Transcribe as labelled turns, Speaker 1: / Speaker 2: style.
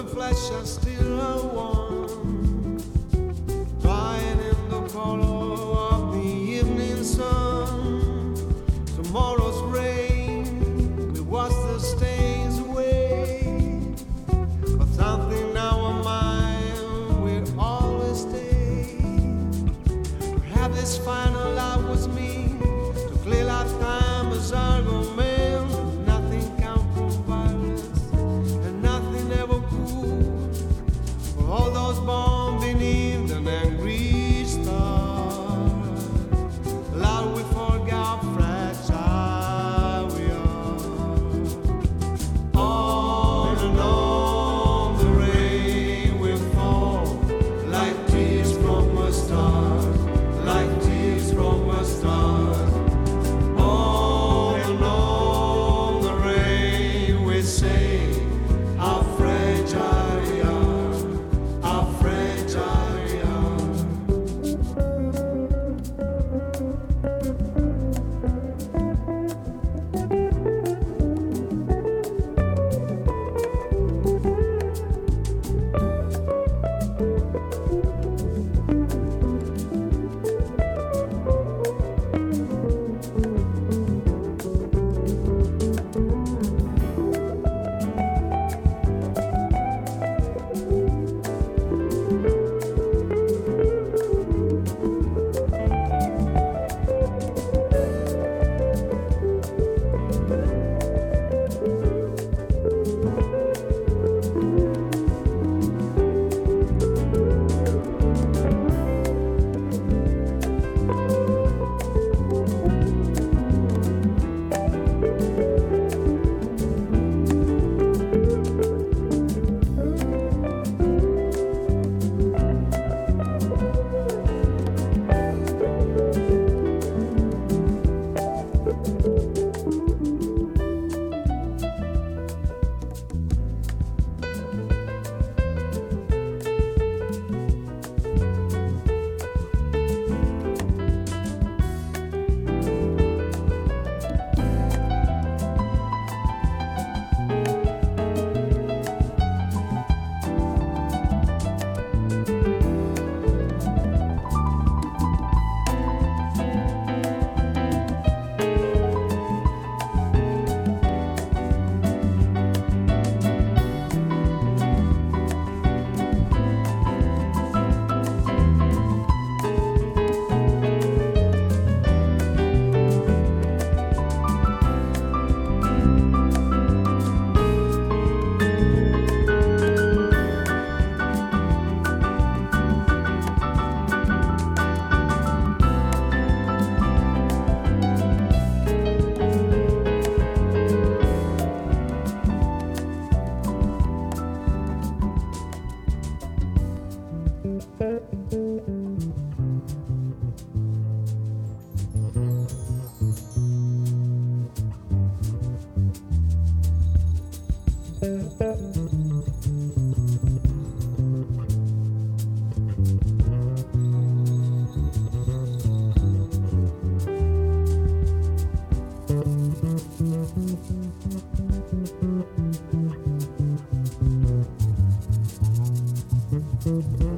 Speaker 1: flesh are still a warm, drying in the color of the evening sun. Tomorrow's rain will wash the stains away, but something in our mind will always stay. Perhaps this final life was me to clear our time as argument. Nothing can provide us, and nothing ever could. For all those born beneath an angry star, Lord, we forget how fragile we are. On and on the rain will fall, like tears from a star, like tears from a star. On and on the rain will say, how fragile we are, how fragile we are.
Speaker 2: Thank you.